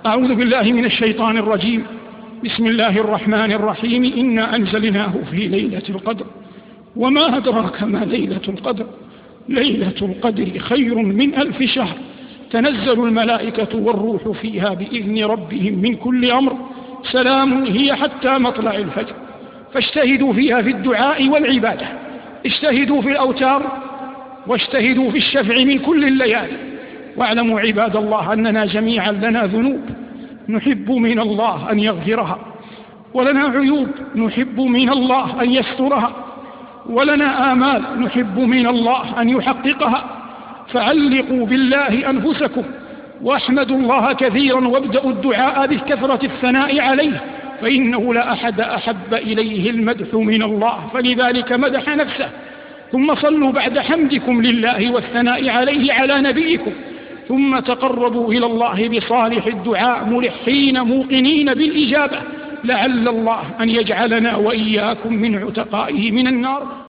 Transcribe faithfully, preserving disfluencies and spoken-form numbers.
أعوذ بالله من الشيطان الرجيم. بسم الله الرحمن الرحيم. إنا أنزلناه في ليلة القدر وما أدراك ما ليلة القدر ليلة القدر خير من ألف شهر تنزل الملائكة والروح فيها بإذن ربهم من كل أمر سلام هي حتى مطلع الفجر. فاجتهدوا فيها في الدعاء والعبادة، اجتهدوا في الأوتار واجتهدوا في الشفع من كل الليالي. واعلموا عباد الله أننا جميعا لنا ذنوب نحب من الله أن يغفرها، ولنا عيوب نحب من الله أن يسترها، ولنا آمال نحب من الله أن يحققها. فعلقوا بالله أنفسكم واحمدوا الله كثيرا وابدأوا الدعاء بكثرة الثناء عليه، فإنه لا أحد أحب إليه المدح من الله، فلذلك مدح نفسه. ثم صلوا بعد حمدكم لله والثناء عليه على نبيكم، ثم تقربوا إلى الله بصالح الدعاء ملحين موقنين بالإجابة، لعل الله أن يجعلنا وإياكم من عتقائه من النار.